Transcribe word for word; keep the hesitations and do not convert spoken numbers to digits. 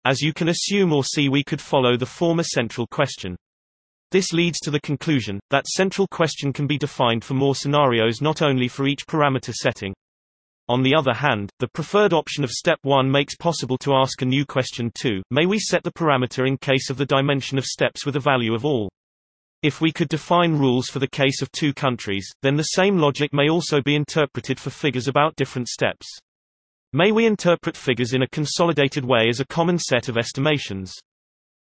As you can assume or see, we could follow the former central question. This leads to the conclusion that central question can be defined for more scenarios, not only for each parameter setting. On the other hand, the preferred option of step one makes possible to ask a new question two, may we set the parameter in case of the dimension of steps with a value of all? If we could define rules for the case of two countries, then the same logic may also be interpreted for figures about different steps. May we interpret figures in a consolidated way as a common set of estimations?